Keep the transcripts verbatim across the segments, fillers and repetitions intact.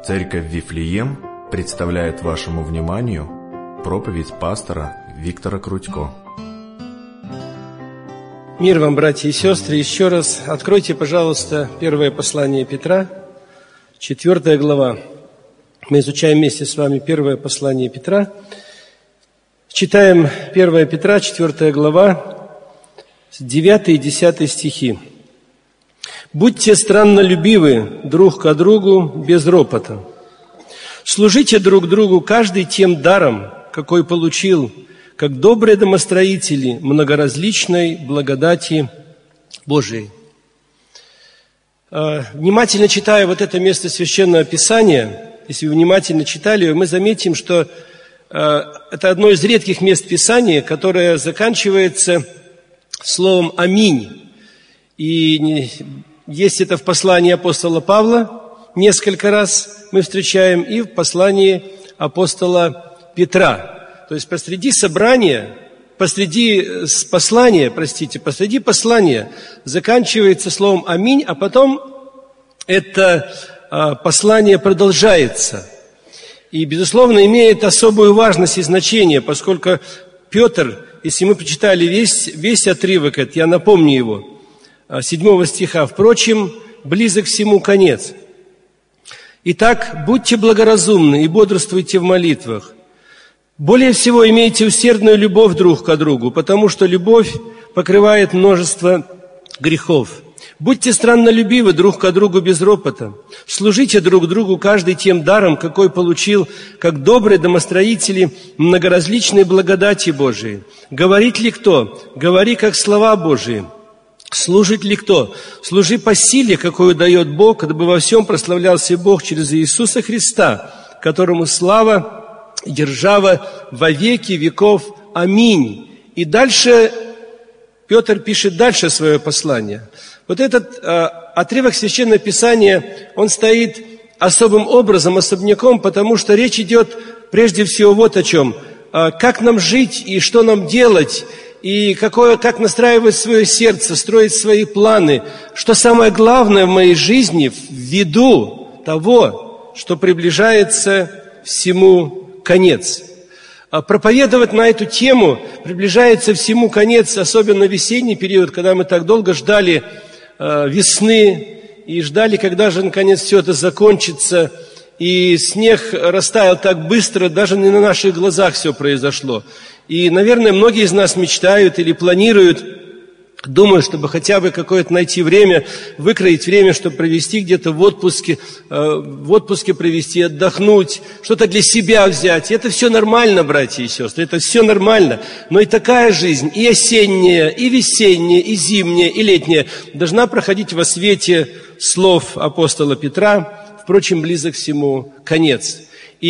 Церковь Вифлеем представляет вашему вниманию проповедь пастора Виктора Крутько. Мир вам, братья и сестры, еще раз откройте, пожалуйста, первое послание Петра, четвертая глава. Мы изучаем вместе с вами первое послание Петра. Читаем первое Петра, четвертая глава, девятый и десятый стихи. «Будьте страннолюбивы друг к другу без ропота. Служите друг другу каждый тем даром, какой получил, как добрые домостроители многоразличной благодати Божией». Внимательно читая вот это место Священного Писания, если вы внимательно читали, мы заметим, что это одно из редких мест Писания, которое заканчивается словом «Аминь». И есть это в послании апостола Павла, несколько раз мы встречаем, и в послании апостола Петра. То есть посреди собрания, посреди послания, простите, посреди послания заканчивается словом «Аминь», а потом это послание продолжается. И, безусловно, имеет особую важность и значение, поскольку Петр, если мы прочитали весь, весь отрывок, это, я напомню его, седьмого стиха, «Впрочем, близок всему конец. Итак, будьте благоразумны и бодрствуйте в молитвах. Более всего имейте усердную любовь друг к другу, потому что любовь покрывает множество грехов. Будьте страннолюбивы друг к другу без ропота. Служите друг другу каждый тем даром, какой получил, как добрые домостроители многоразличной благодати Божией. Говорит ли кто? Говори, как слова Божии. Служит ли кто? Служи по силе, какую дает Бог, дабы во всем прославлялся Бог через Иисуса Христа, которому слава и держава во веки веков. Аминь». И дальше Петр пишет дальше свое послание. Вот этот э, отрывок Священного Писания, он стоит особым образом, особняком, потому что речь идет прежде всего вот о чем. Э, как нам жить и что нам делать, и какое, как настраивать свое сердце, строить свои планы. Что самое главное в моей жизни ввиду того, что приближается всему конец. Проповедовать на эту тему приближается всему конец, особенно в весенний период, когда мы так долго ждали э, весны и ждали, когда же наконец все это закончится. И снег растаял так быстро, даже не на наших глазах все произошло. И, наверное, многие из нас мечтают или планируют, думают, чтобы хотя бы какое-то найти время, выкроить время, чтобы провести где-то в отпуске, в отпуске провести, отдохнуть, что-то для себя взять. И это все нормально, братья и сестры, это все нормально. Но и такая жизнь, и осенняя, и весенняя, и зимняя, и летняя, должна проходить во свете слов апостола Петра. Впрочем, близок всему конец.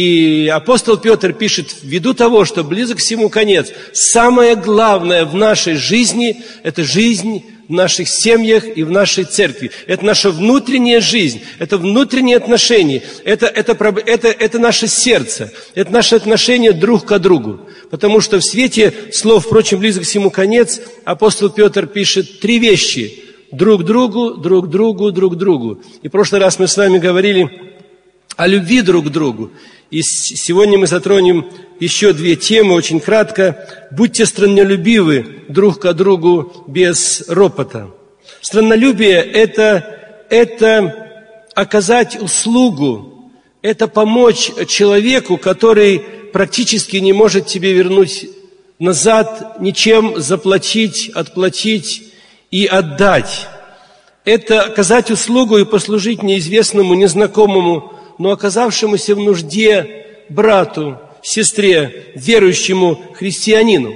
И апостол Петр пишет, ввиду того, что близок всему конец, самое главное в нашей жизни – это жизнь в наших семьях и в нашей церкви. Это наша внутренняя жизнь, это внутренние отношения, это, это, это, это наше сердце, это наше отношение друг к другу. Потому что в свете слов, впрочем, близок всему конец, апостол Петр пишет три вещи – друг другу, друг другу, друг другу. И в прошлый раз мы с вами говорили о любви друг к другу. И сегодня мы затронем еще две темы, очень кратко. Будьте страннолюбивы друг к другу без ропота. Страннолюбие – это, это оказать услугу, это помочь человеку, который практически не может тебе вернуть назад, ничем заплатить, отплатить и отдать. Это оказать услугу и послужить неизвестному, незнакомому, но оказавшемуся в нужде брату, сестре, верующему христианину.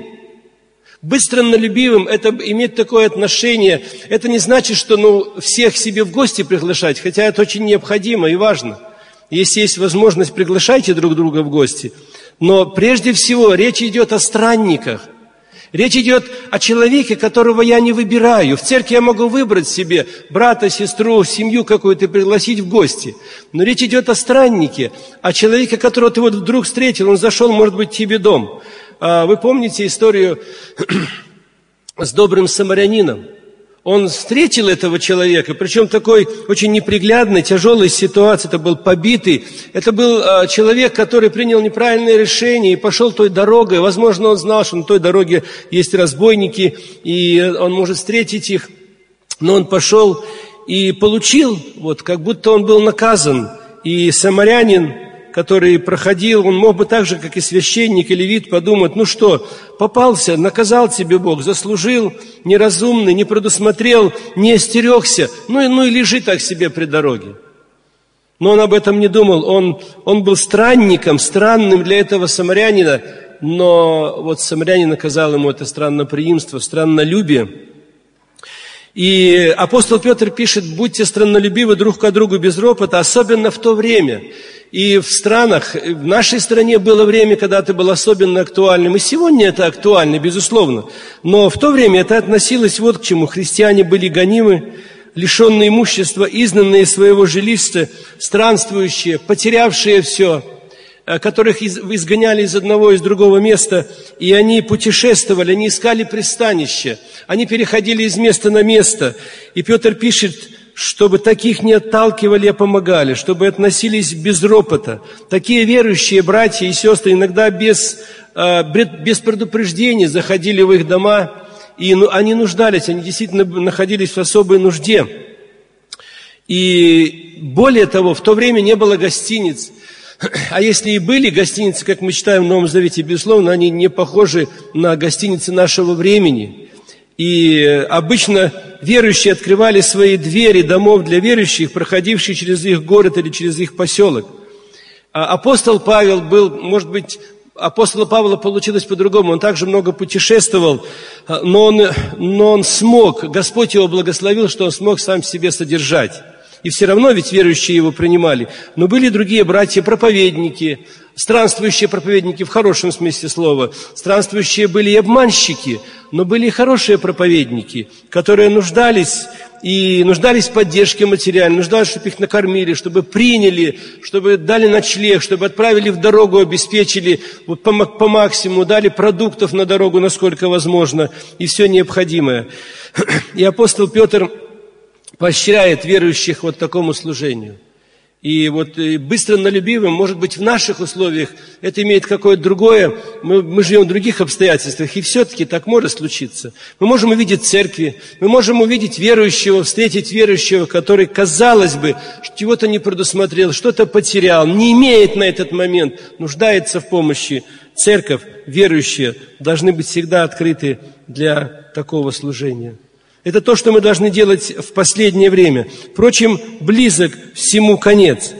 Быть страннолюбивым – это иметь такое отношение. Это не значит, что ну, всех себе в гости приглашать, хотя это очень необходимо и важно. Если есть возможность, приглашайте друг друга в гости. Но прежде всего речь идет о странниках. Речь идет о человеке, которого я не выбираю. В церкви я могу выбрать себе брата, сестру, семью какую-то пригласить в гости. Но речь идет о страннике, о человеке, которого ты вот вдруг встретил, он зашел, может быть, к тебе в дом. Вы помните историю с добрым самарянином? Он встретил этого человека, причем такой очень неприглядной, тяжелой ситуации. Это был побитый, это был а, человек, который принял неправильное решение и пошел той дорогой. Возможно, он знал, что на той дороге есть разбойники, и он может встретить их. Но он пошел и получил, вот, как будто он был наказан. И самарянин, который проходил, он мог бы так же, как и священник и левит, подумать: ну что, попался, наказал тебе Бог, заслужил, неразумный, не предусмотрел, не остерегся, ну и, ну и лежи так себе при дороге. Но он об этом не думал, он, он был странником, странным для этого самарянина, но вот самарянин наказал ему это странноприимство, страннолюбие. И апостол Петр пишет: будьте страннолюбивы друг к другу без ропота, особенно в то время. И в странах, в нашей стране было время, когда это было особенно актуальным. И сегодня это актуально, безусловно. Но в то время это относилось вот к чему. Христиане были гонимы, лишенные имущества, изгнанные из своего жилища, странствующие, потерявшие все, которых изгоняли из одного и из другого места, и они путешествовали, они искали пристанище, они переходили из места на место. И Петр пишет, чтобы таких не отталкивали, а помогали, чтобы относились без ропота. Такие верующие братья и сестры иногда без, без предупреждения заходили в их дома, и они нуждались, они действительно находились в особой нужде. И более того, в то время не было гостиниц. А если и были гостиницы, как мы читаем в Новом Завете, безусловно, они не похожи на гостиницы нашего времени. И обычно верующие открывали свои двери домов для верующих, проходивших через их город или через их поселок. А апостол Павел был, может быть, апостола Павла получилось по-другому, он также много путешествовал, но он, но он смог, Господь его благословил, что он смог сам себе содержать. И все равно ведь верующие его принимали. Но были другие братья-проповедники, странствующие проповедники в хорошем смысле слова. Странствующие были и обманщики, но были и хорошие проповедники, которые нуждались и нуждались в поддержке материальной, нуждались, чтобы их накормили, чтобы приняли, чтобы дали ночлег, чтобы отправили в дорогу, обеспечили вот по, по максимуму, дали продуктов на дорогу, насколько возможно, и все необходимое. И апостол Петр поощряет верующих вот такому служению. И вот и быстро налюбивым, может быть, в наших условиях это имеет какое-то другое, мы, мы живем в других обстоятельствах, и все-таки так может случиться. Мы можем увидеть церкви, мы можем увидеть верующего, встретить верующего, который, казалось бы, чего-то не предусмотрел, что-то потерял, не имеет на этот момент, нуждается в помощи. Церковь, верующие, должны быть всегда открыты для такого служения. Это то, что мы должны делать в последнее время. Впрочем, близок всему конец.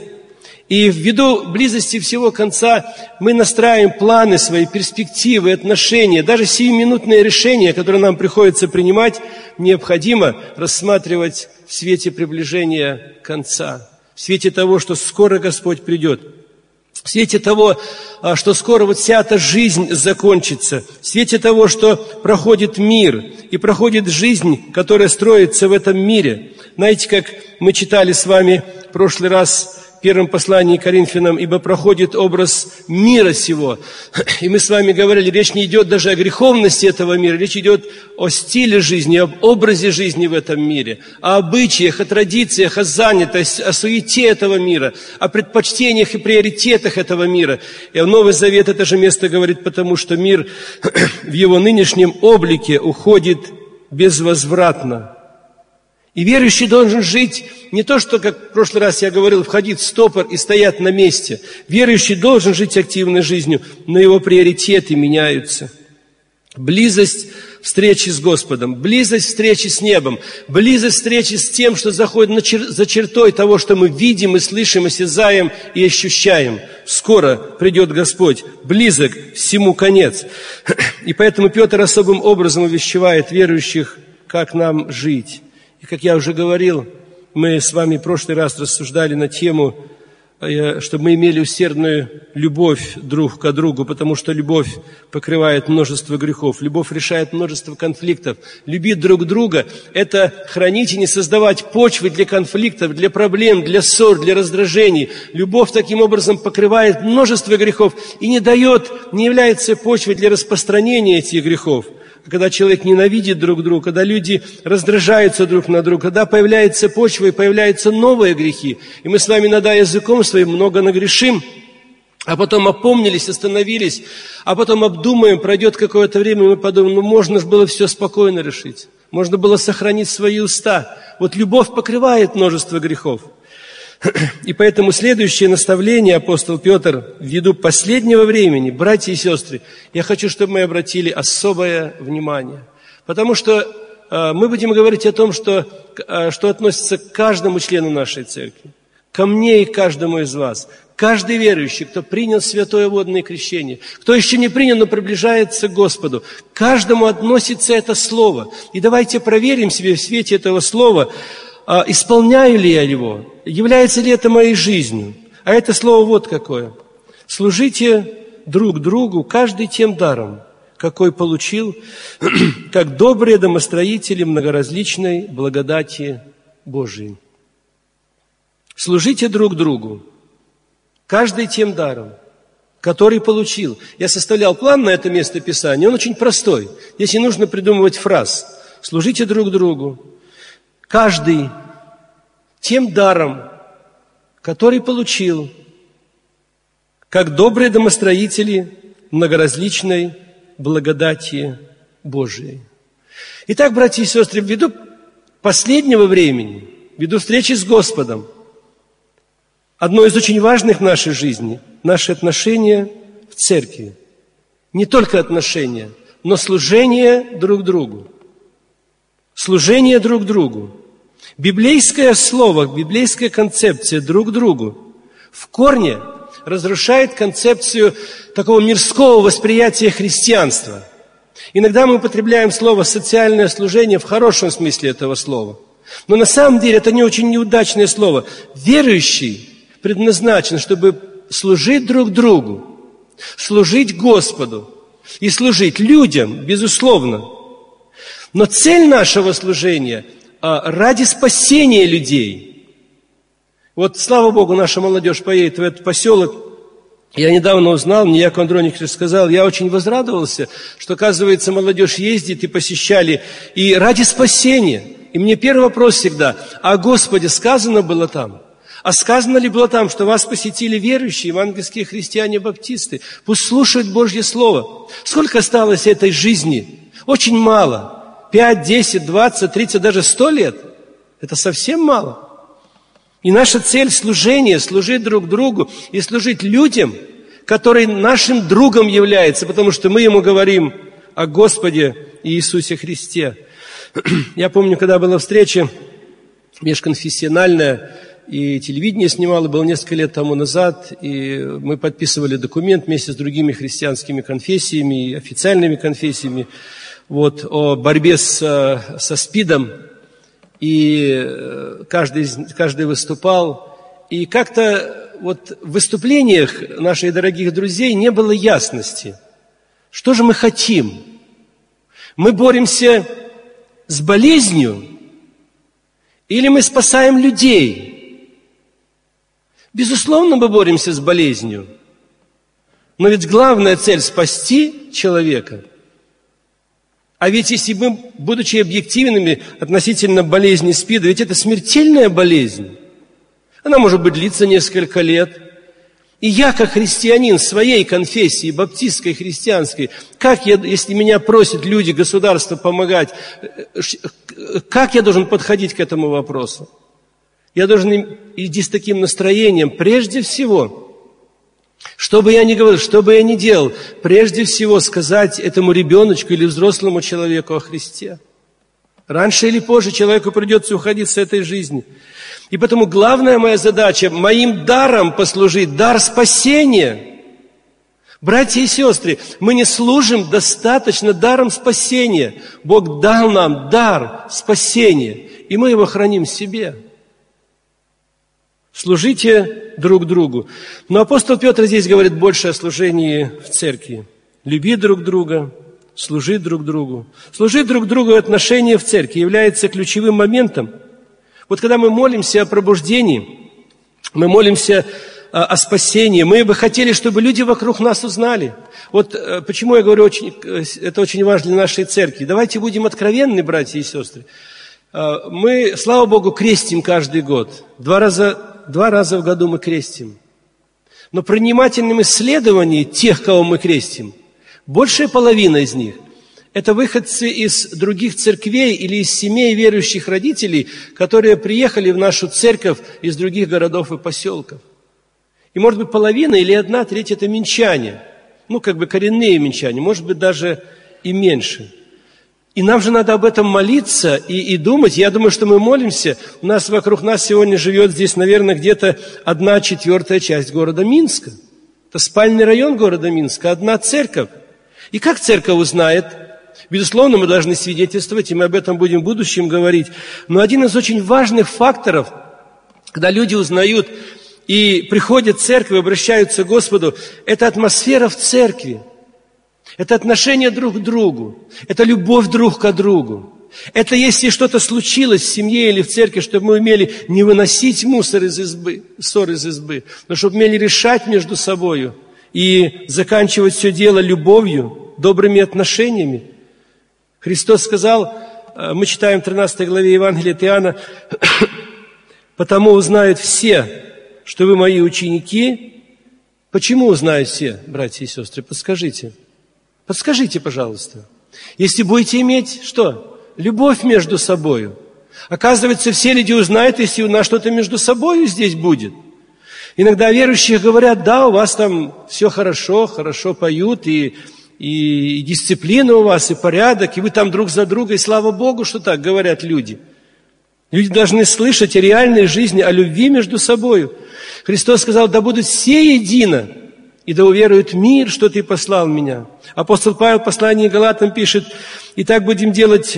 И ввиду близости всего конца мы настраиваем планы свои, перспективы, отношения. Даже сиюминутные решения, которые нам приходится принимать, необходимо рассматривать в свете приближения конца. В свете того, что скоро Господь придет. В свете того, что скоро вот вся эта жизнь закончится, в свете того, что проходит мир и проходит жизнь, которая строится в этом мире. Знаете, как мы читали с вами в прошлый раз в первом послании к Коринфянам, ибо проходит образ мира сего. И мы с вами говорили, речь не идет даже о греховности этого мира, речь идет о стиле жизни, об образе жизни в этом мире, о обычаях, о традициях, о занятости, о суете этого мира, о предпочтениях и приоритетах этого мира. И Новый Завет это же место говорит, потому что мир в его нынешнем облике уходит безвозвратно. И верующий должен жить не то, что, как в прошлый раз я говорил, входить в стопор и стоять на месте. Верующий должен жить активной жизнью, но его приоритеты меняются. Близость встречи с Господом, близость встречи с небом, близость встречи с тем, что заходит на чер- за чертой того, что мы видим и слышим, осязаем и ощущаем. Скоро придет Господь, близок всему конец. И поэтому Петр особым образом увещевает верующих, как нам жить. И, как я уже говорил, мы с вами в прошлый раз рассуждали на тему, чтобы мы имели усердную любовь друг к другу, потому что любовь покрывает множество грехов, любовь решает множество конфликтов. Любить друг друга – это хранить и не создавать почвы для конфликтов, для проблем, для ссор, для раздражений. Любовь таким образом покрывает множество грехов и не дает, не является почвой для распространения этих грехов. когда человек ненавидит друг друга, когда люди раздражаются друг на друга, когда появляется почва и появляются новые грехи. И мы с вами иногда языком своим много нагрешим, а потом опомнились, остановились, а потом обдумаем, пройдет какое-то время, и мы подумаем, ну можно же было все спокойно решить. Можно было сохранить свои уста. Вот любовь покрывает множество грехов. И поэтому следующее наставление апостол Петр ввиду последнего времени, братья и сестры, я хочу, чтобы мы обратили особое внимание. Потому что э, мы будем говорить о том, что, э, что относится к каждому члену нашей церкви, ко мне и к каждому из вас. Каждый верующий, кто принял святое водное крещение, кто еще не принял, но приближается к Господу, каждому относится это слово. И давайте проверим себе в свете этого слова, исполняю ли я его, является ли это моей жизнью. А это слово вот какое. Служите друг другу, каждый тем даром, какой получил, как добрые домостроители многоразличной благодати Божией. Служите друг другу, каждый тем даром, который получил. Я составлял план на это место Писания, он очень простой. Здесь не нужно придумывать фраз. Служите друг другу, каждый тем даром, который получил, как добрые домостроители многоразличной благодати Божией. Итак, братья и сестры, ввиду последнего времени, ввиду встречи с Господом, одно из очень важных в нашей жизни – наши отношения в церкви. Не только отношения, но служение друг другу. Служение друг другу. Библейское слово, библейская концепция друг другу в корне разрушает концепцию такого мирского восприятия христианства. Иногда мы употребляем слово «социальное служение» в хорошем смысле этого слова. Но на самом деле это не очень неудачное слово. Верующий предназначен, чтобы служить друг другу, служить Господу и служить людям, безусловно. Но цель нашего служения ради спасения людей. Вот, слава Богу, наша молодежь поедет в этот поселок. Я недавно узнал, мне Яков Андроник рассказал, я очень возрадовался, что, оказывается, молодежь ездит и посещали, и ради спасения. И мне первый вопрос всегда, а о Господе сказано было там? А сказано ли было там, что вас посетили верующие, евангельские христиане-баптисты? Пусть слушают Божье Слово. Сколько осталось этой жизни? Очень мало. Пять, десять, двадцать, тридцать, даже сто лет. Это совсем мало. И наша цель служения, служить друг другу и служить людям, которые нашим другом являются, потому что мы ему говорим о Господе Иисусе Христе. Я помню, когда была встреча межконфессиональная, и телевидение снимало, было несколько лет тому назад, и мы подписывали документ вместе с другими христианскими конфессиями и официальными конфессиями вот, о борьбе с, со СПИДом, и каждый, каждый выступал, и как-то вот в выступлениях наших дорогих друзей не было ясности, что же мы хотим. Мы боремся с болезнью или мы спасаем людей? Безусловно, мы боремся с болезнью. Но ведь главная цель – спасти человека. А ведь если мы, будучи объективными относительно болезни СПИДа, ведь это смертельная болезнь. Она может быть длиться несколько лет. И я, как христианин своей конфессии, баптистской, христианской, как я, если меня просят люди, государство помогать, как я должен подходить к этому вопросу? Я должен идти с таким настроением, прежде всего, что бы я ни говорил, что бы я ни делал, прежде всего сказать этому ребеночку или взрослому человеку о Христе. Раньше или позже человеку придется уходить с этой жизни. И поэтому главная моя задача – моим даром послужить, дар спасения. Братья и сестры, мы не служим достаточно даром спасения. Бог дал нам дар спасения, и мы его храним в себе. Служите друг другу. Но апостол Петр здесь говорит больше о служении в церкви. Люби друг друга, служи друг другу. Служить друг другу и отношения в церкви является ключевым моментом. Вот когда мы молимся о пробуждении, мы молимся о спасении. Мы бы хотели, чтобы люди вокруг нас узнали. Вот почему я говорю, очень, это очень важно для нашей церкви. Давайте будем откровенны, братья и сестры. Мы, слава Богу, крестим каждый год. Два раза, два раза в году мы крестим. Но при внимательном исследовании тех, кого мы крестим, большая половина из них – это выходцы из других церквей или из семей верующих родителей, которые приехали в нашу церковь из других городов и поселков. И, может быть, половина или одна треть – это минчане. Ну, как бы коренные минчане, может быть, даже и меньше. И нам же надо об этом молиться и, и думать. Я думаю, что мы молимся. У нас вокруг нас сегодня живет здесь, наверное, где-то одна четвертая часть города Минска. Это спальный район города Минска, одна церковь. И как церковь узнает? Безусловно, мы должны свидетельствовать, и мы об этом будем в будущем говорить. Но один из очень важных факторов, когда люди узнают и приходят в церковь, обращаются к Господу, это атмосфера в церкви. Это отношение друг к другу. Это любовь друг к другу. Это если что-то случилось в семье или в церкви, чтобы мы умели не выносить мусор из избы, ссор из избы, но чтобы умели решать между собою и заканчивать все дело любовью, добрыми отношениями. Христос сказал, мы читаем в тринадцатой главе Евангелия от Иоанна, «Потому узнают все, что вы мои ученики». Почему узнают все, братья и сестры? Подскажите. Подскажите, пожалуйста. Если будете иметь что? Любовь между собою. Оказывается, все люди узнают, если у нас что-то между собою здесь будет. Иногда верующие говорят, да, у вас там все хорошо, хорошо поют, и, и, и дисциплина у вас, и порядок, и вы там друг за друга, и слава Богу, что так говорят люди. Люди должны слышать о реальной жизни, о любви между собою. Христос сказал, да будут все едино, и да уверует мир, что Ты послал меня. Апостол Павел в послании к Галатам пишет, и так будем делать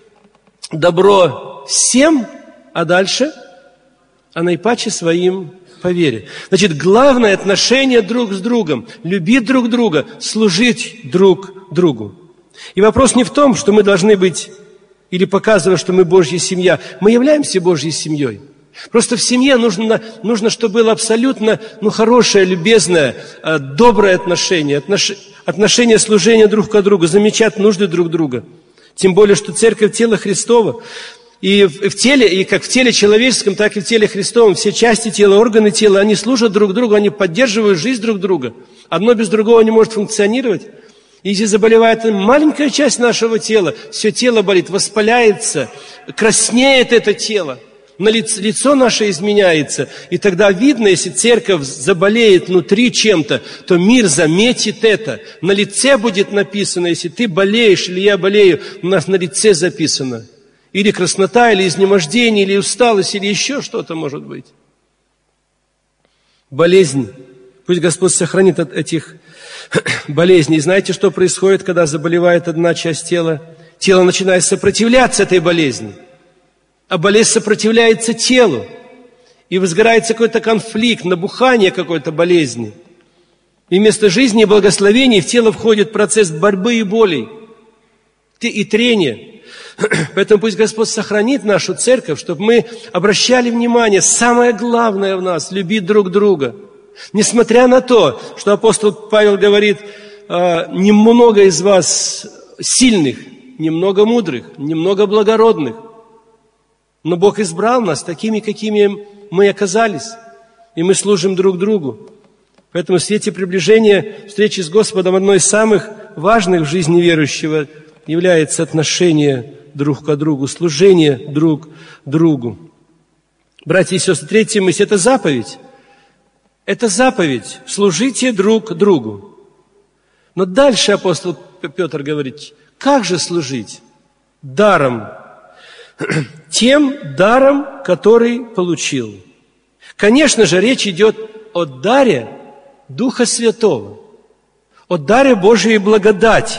добро всем, а дальше, а наипаче своим по вере. Значит, главное отношение друг с другом, любить друг друга, служить друг другу. И вопрос не в том, что мы должны быть или показывать, что мы Божья семья. Мы являемся Божьей семьей. Просто в семье нужно, нужно чтобы было абсолютно ну, хорошее, любезное, доброе отношение, отнош, отношение служения друг к другу, замечать нужды друг друга. Тем более, что церковь – тело Христово. И в, в теле, и как в теле человеческом, так и в теле Христовом, все части тела, органы тела, они служат друг другу, они поддерживают жизнь друг друга. Одно без другого не может функционировать. И если заболевает маленькая часть нашего тела, все тело болит, воспаляется, краснеет это тело. На лицо, лицо наше изменяется, и тогда видно, если церковь заболеет внутри чем-то, то мир заметит это. На лице будет написано, если ты болеешь или я болею, у нас на лице записано. Или краснота, или изнемождение, или усталость, или еще что-то может быть. Болезнь. Пусть Господь сохранит от этих болезней. Знаете, что происходит, когда заболевает одна часть тела? Тело начинает сопротивляться этой болезни. А болезнь сопротивляется телу. И возгорается какой-то конфликт, набухание какой-то болезни. И вместо жизни и благословений в тело входит процесс борьбы и болей. И трения. Поэтому пусть Господь сохранит нашу церковь, чтобы мы обращали внимание, самое главное в нас – любить друг друга. Несмотря на то, что апостол Павел говорит, немного из вас сильных, немного мудрых, немного благородных. Но Бог избрал нас такими, какими мы оказались, и мы служим друг другу. Поэтому в свете приближения встречи с Господом одной из самых важных в жизни верующего является отношение друг к другу, служение друг другу. Братья и сестры, третья мысль – это заповедь. Это заповедь. Служите друг другу. Но дальше апостол Петр говорит, как же служить? Даром. Тем даром, который получил. Конечно же, речь идет о даре Духа Святого, о даре Божьей благодати.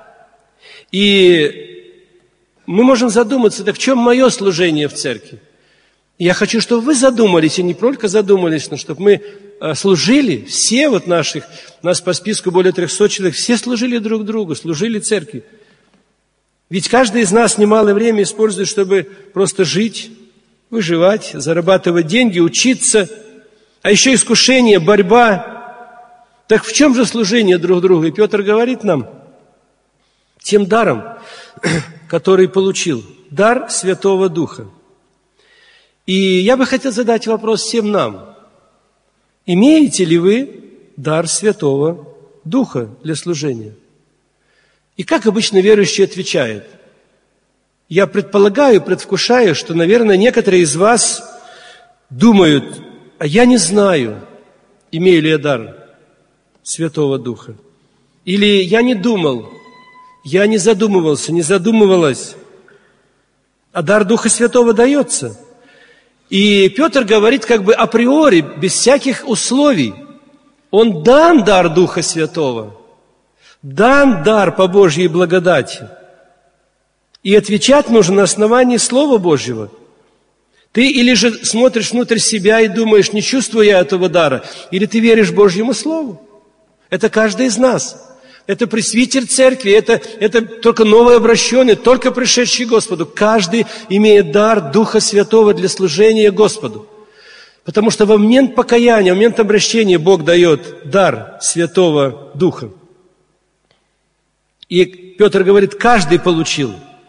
И мы можем задуматься, так в чем мое служение в церкви? Я хочу, чтобы вы задумались, и не только задумались, но чтобы мы служили, все вот наших, у нас по списку более трехсот человек, все служили друг другу, служили церкви. Ведь каждый из нас немалое время использует, чтобы просто жить, выживать, зарабатывать деньги, учиться. а еще искушение, борьба. Так в чем же служение друг другу? И Петр говорит нам, тем даром, который получил, дар Святого Духа. И я бы хотел задать вопрос всем нам. Имеете ли вы дар Святого Духа для служения? И как обычно верующий отвечает? Я предполагаю, предвкушаю, что, наверное, некоторые из вас думают, а я не знаю, имею ли я дар Святого Духа. Или я не думал, я не задумывался, не задумывалась. А дар Духа Святого дается. И Петр говорит как бы априори, без всяких условий. Он дан дар Духа Святого. Дан дар по Божьей благодати. И отвечать нужно на основании Слова Божьего. Ты или же смотришь внутрь себя и думаешь, не чувствую я этого дара, или ты веришь Божьему Слову. Это каждый из нас. Это пресвитер церкви, это, это только новообращенный, только пришедший к Господу. Каждый имеет дар Духа Святого для служения Господу. Потому что в момент покаяния, в момент обращения Бог дает дар Святого Духа. И Петр говорит, каждый получил.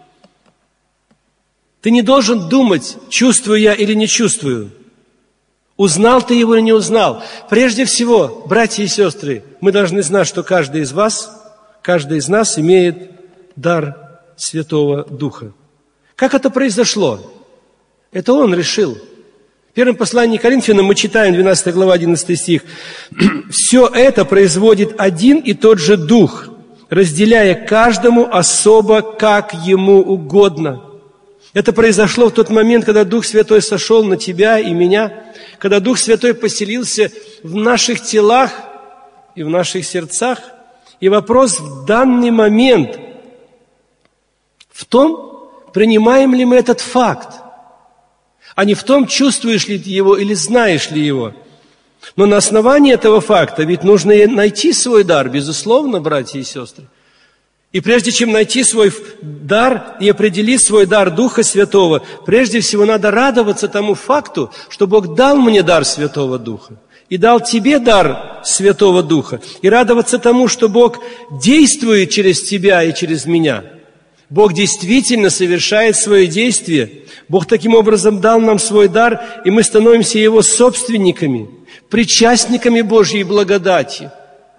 Ты не должен думать, чувствую я или не чувствую. Узнал ты его или не узнал. Прежде всего, братья и сестры, мы должны знать, что каждый из вас, каждый из нас имеет дар Святого Духа. Как это произошло? Это он решил. В первом послании к Коринфянам мы читаем, двенадцатая глава, одиннадцатый стих. «Все это производит один и тот же Дух, разделяя каждому особо, как ему угодно». Это произошло в тот момент, когда Дух Святой сошел на тебя и меня, когда Дух Святой поселился в наших телах и в наших сердцах. И вопрос в данный момент в том, принимаем ли мы этот факт, а не в том, чувствуешь ли ты его или знаешь ли его. Но на основании этого факта ведь нужно найти свой дар, безусловно, братья и сестры. И прежде чем найти свой дар и определить свой дар Духа Святого, прежде всего надо радоваться тому факту, что Бог дал мне дар Святого Духа и дал тебе дар Святого Духа. И радоваться тому, что Бог действует через тебя и через меня. Бог действительно совершает свое действие. Бог таким образом дал нам свой дар, и мы становимся Его собственниками, причастниками Божьей благодати,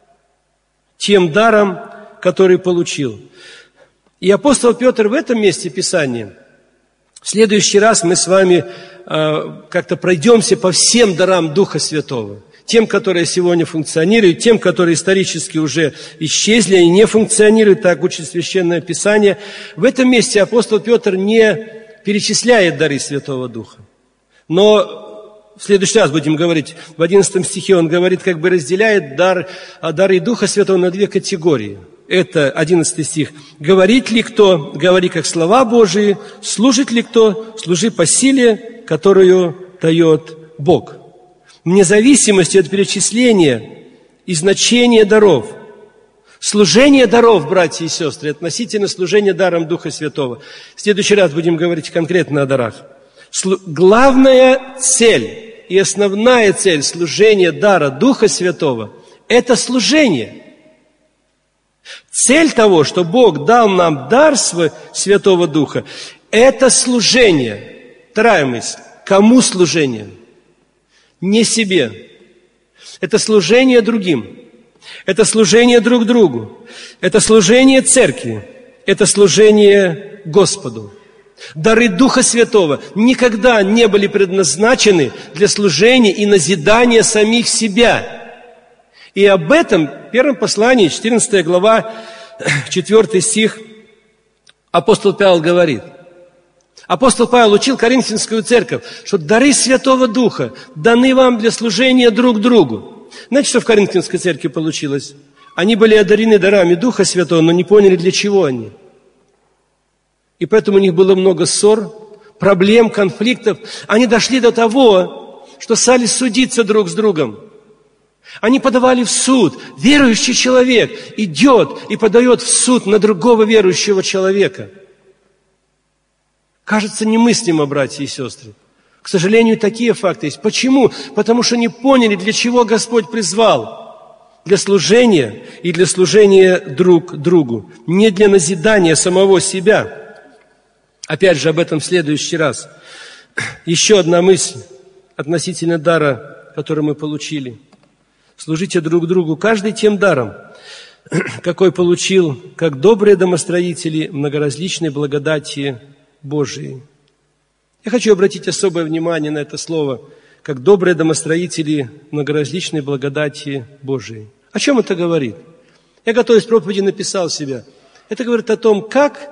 тем даром, который получил. И апостол Петр в этом месте Писания, в следующий раз мы с вами э, как-то пройдемся по всем дарам Духа Святого, тем, которые сегодня функционируют, тем, которые исторически уже исчезли, они не функционируют, так учит Священное Писание. В этом месте апостол Петр не перечисляет дары Святого Духа, но в следующий раз будем говорить, в одиннадцатом стихе он говорит, как бы разделяет дар, дары Духа Святого на две категории. Это одиннадцатый стих. «Говорит ли кто, говори как слова Божии, служит ли кто, служи по силе, которую дает Бог». Вне зависимости от перечисления и значения даров, служение даров, братья и сестры, относительно служения даром Духа Святого. В следующий раз будем говорить конкретно о дарах. Главная цель и основная цель служения дара Духа Святого – это служение. Цель того, что Бог дал нам дар Святого Духа, это служение. Вторая мысль. Кому служение? Не себе. Это служение другим. Это служение друг другу. Это служение церкви. Это служение Господу. Дары Духа Святого никогда не были предназначены для служения и назидания самих себя. И об этом в первом послании, четырнадцатая глава, четвёртый стих, апостол Павел говорит. Апостол Павел учил Коринфянскую церковь, что дары Святого Духа даны вам для служения друг другу. Знаете, что в Коринфянской церкви получилось? Они были одарены дарами Духа Святого, но не поняли, для чего они. И поэтому у них было много ссор, проблем, конфликтов. Они дошли до того, что стали судиться друг с другом. Они подавали в суд. Верующий человек идет и подает в суд на другого верующего человека. Кажется немыслимо, братья и сестры. К сожалению, такие факты есть. Почему? Потому что не поняли, для чего Господь призвал. Для служения и для служения друг другу. Не для назидания самого себя. Опять же, об этом в следующий раз. Еще одна мысль относительно дара, который мы получили. Служите друг другу, каждый тем даром, какой получил, как добрые домостроители многоразличной благодати Божией. Я хочу обратить особое внимание на это слово, как добрые домостроители многоразличной благодати Божией. О чем это говорит? Я, готовясь к проповеди, написал себя. Это говорит о том, как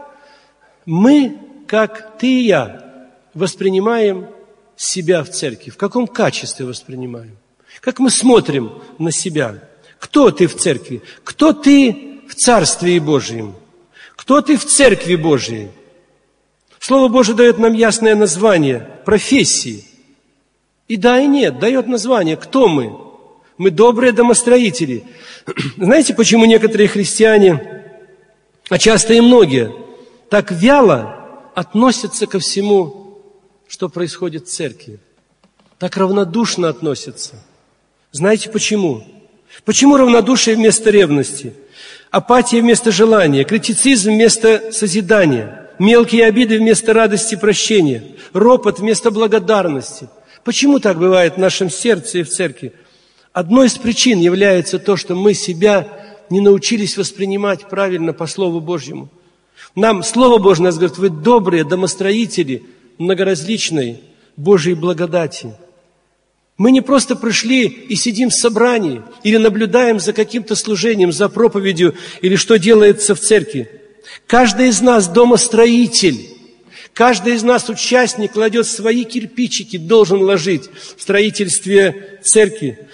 мы, как ты и я, воспринимаем себя в церкви, в каком качестве воспринимаем, как мы смотрим на себя. Кто ты в церкви? Кто ты в Царстве Божьем? Кто ты в Церкви Божьей? Слово Божие дает нам ясное название профессии. И да, и нет, дает название. Кто мы? Мы добрые домостроители. Знаете, почему некоторые христиане, а часто и многие, так вяло относятся ко всему, что происходит в церкви? Так равнодушно относятся. Знаете почему? Почему равнодушие вместо ревности? Апатия вместо желания, критицизм вместо созидания, мелкие обиды вместо радости прощения, ропот вместо благодарности. Почему так бывает в нашем сердце и в церкви? Одной из причин является то, что мы себя не научились воспринимать правильно по Слову Божьему. Нам Слово Божье нас говорит: вы добрые домостроители многоразличной Божьей благодати. Мы не просто пришли и сидим в собрании или наблюдаем за каким-то служением, за проповедью или что делается в церкви. Каждый из нас домостроитель. Каждый из нас участник кладет свои кирпичики, должен ложить в строительстве церкви.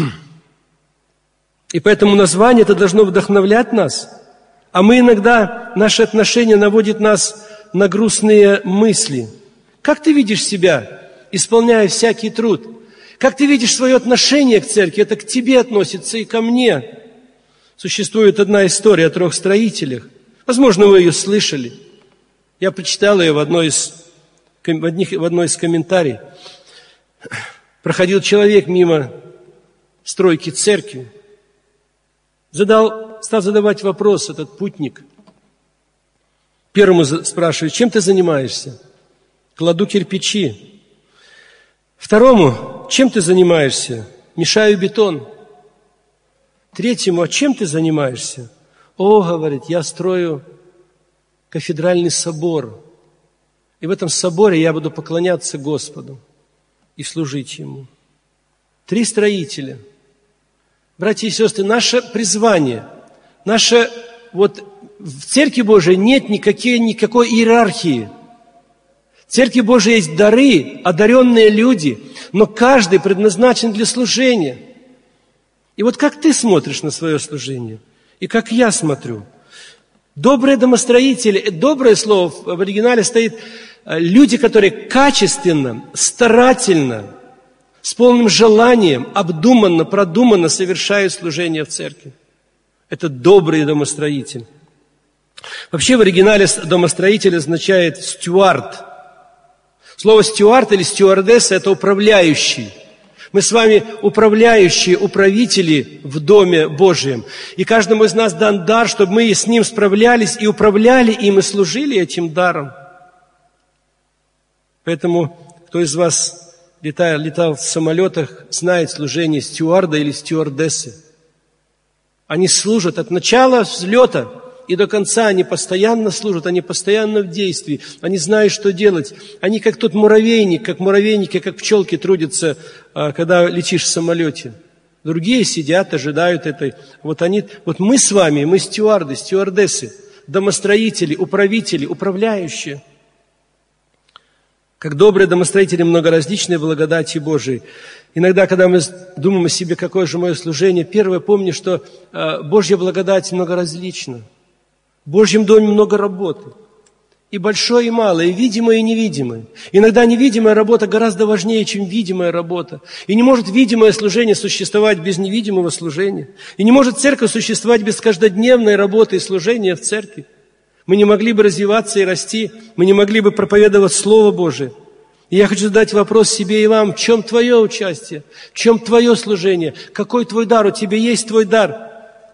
И поэтому название это должно вдохновлять нас. А мы иногда, наши отношения наводят нас на грустные мысли. Как ты видишь себя, исполняя всякий труд? Как ты видишь свое отношение к церкви? Это к тебе относится и ко мне. Существует одна история о трех строителях. Возможно, вы ее слышали. Я прочитал ее в одной из, в одних, в одной из комментариев. Проходил человек мимо стройки церкви. Задал, стал задавать вопрос этот путник. Первому спрашивает: чем ты занимаешься? Кладу кирпичи. Второму: чем ты занимаешься? Мешаю бетон. Третьему: а чем ты занимаешься? О, говорит, я строю кафедральный собор. И в этом соборе я буду поклоняться Господу и служить Ему. Три строителя. Братья и сестры, наше призвание, наше, вот в Церкви Божией нет никакой, никакой иерархии. В Церкви Божией есть дары, одаренные люди, но каждый предназначен для служения. И вот как ты смотришь на свое служение, и как я смотрю. Добрые домостроители, доброе слово в оригинале стоит, люди, которые качественно, старательно, с полным желанием, обдуманно, продуманно совершают служение в церкви. Это добрый домостроитель. Вообще в оригинале домостроитель означает стюард. Слово стюард или стюардесса – это управляющий. Мы с вами управляющие, управители в Доме Божьем. И каждому из нас дан дар, чтобы мы с ним справлялись и управляли им, и служили этим даром. Поэтому, кто из вас летал, летал в самолетах, знает служение стюарда или стюардессы. Они служат от начала взлета и до конца. Они постоянно служат, они постоянно в действии. Они знают, что делать. Они как тот муравейник, как муравейники, как пчелки трудятся, когда летишь в самолете. Другие сидят, ожидают этой. Вот, они, вот мы с вами, мы стюарды, стюардессы, домостроители, управители, управляющие. Как добрые домостроители многоразличной благодати Божией. Иногда, когда мы думаем о себе, какое же мое служение, первое, помни, что Божья благодать многоразлична. В Божьем доме много работы. И большое, и малое, и видимое, и невидимое. Иногда невидимая работа гораздо важнее, чем видимая работа. И не может видимое служение существовать без невидимого служения. И не может церковь существовать без каждодневной работы и служения в церкви. Мы не могли бы развиваться и расти, мы не могли бы проповедовать Слово Божие, И я хочу задать вопрос себе и вам: в чем твое участие? В чем твое служение? Какой твой дар? У тебя есть твой дар.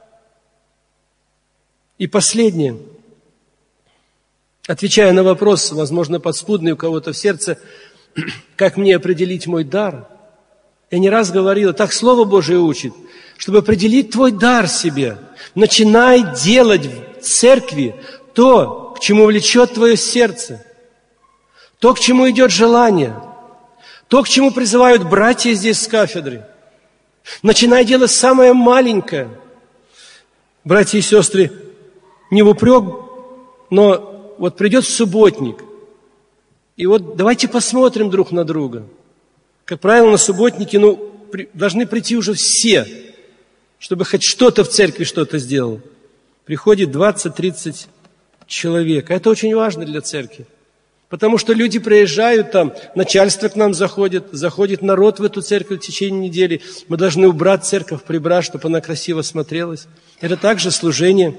И последнее. Отвечая на вопрос, возможно, подспудный у кого-то в сердце, как мне определить мой дар? Я не раз говорил, так Слово Божие учит, чтобы определить твой дар себе. Начинай делать в церкви то, к чему влечет твое сердце. То, к чему идет желание, то, к чему призывают братья здесь с кафедры. Начинай делать самое маленькое. Братья и сестры, не в упрек, но вот придет субботник, и вот давайте посмотрим друг на друга. Как правило, на субботники ну, при, должны прийти уже все, чтобы хоть что-то в церкви что-то сделал. Приходит двадцать-тридцать человек. А это очень важно для церкви. Потому что люди приезжают там, начальство к нам заходит, заходит народ в эту церковь в течение недели. Мы должны убрать церковь, прибрать, чтобы она красиво смотрелась. Это также служение.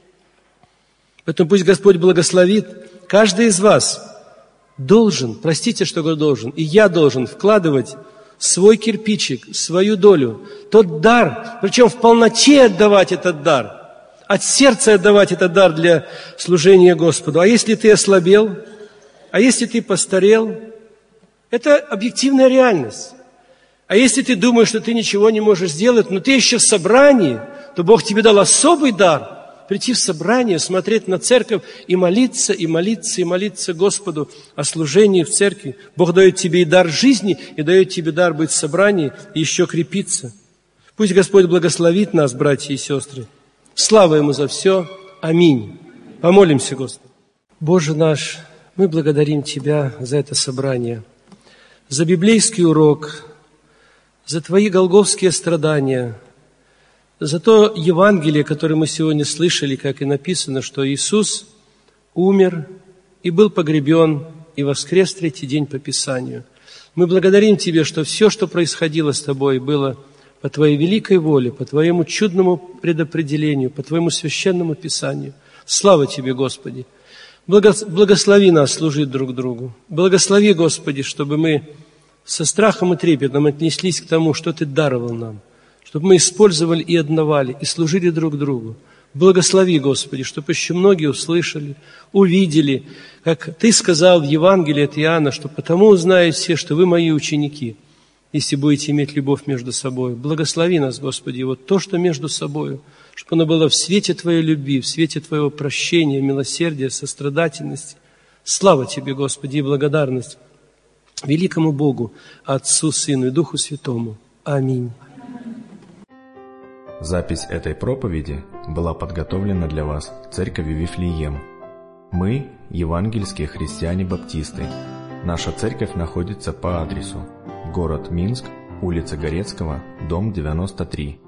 Поэтому пусть Господь благословит. Каждый из вас должен, простите, что говорю должен, и я должен вкладывать свой кирпичик, свою долю, тот дар, причем в полноте отдавать этот дар, от сердца отдавать этот дар для служения Господу. А если ты ослабел, а если ты постарел, это объективная реальность. А если ты думаешь, что ты ничего не можешь сделать, но ты еще в собрании, то Бог тебе дал особый дар прийти в собрание, смотреть на церковь и молиться, и молиться, и молиться Господу о служении в церкви. Бог дает тебе и дар жизни, и дает тебе дар быть в собрании, и еще крепиться. Пусть Господь благословит нас, братья и сестры. Слава Ему за все. Аминь. Помолимся, Господу. Боже наш, мы благодарим Тебя за это собрание, за библейский урок, за Твои голгофские страдания, за то Евангелие, которое мы сегодня слышали, как и написано, что Иисус умер и был погребен, и воскрес третий день по Писанию. Мы благодарим Тебе, что все, что происходило с Тобой, было по Твоей великой воле, по Твоему чудному предопределению, по Твоему священному Писанию. Слава Тебе, Господи! Благослови нас служить друг другу. Благослови, Господи, чтобы мы со страхом и трепетом отнеслись к тому, что Ты даровал нам, чтобы мы использовали и отдавали, и служили друг другу. Благослови, Господи, чтобы еще многие услышали, увидели, как Ты сказал в Евангелии от Иоанна, что потому узнают все, что вы мои ученики, если будете иметь любовь между собой. Благослови нас, Господи, вот то, что между собой, чтобы оно было в свете Твоей любви, в свете Твоего прощения, милосердия, сострадательности. Слава Тебе, Господи, и благодарность великому Богу, Отцу, Сыну и Духу Святому. Аминь. Запись этой проповеди была подготовлена для вас Церковью Вифлеем. Мы – евангельские христиане-баптисты. Наша церковь находится по адресу: город Минск, улица Горецкого, дом девяносто три.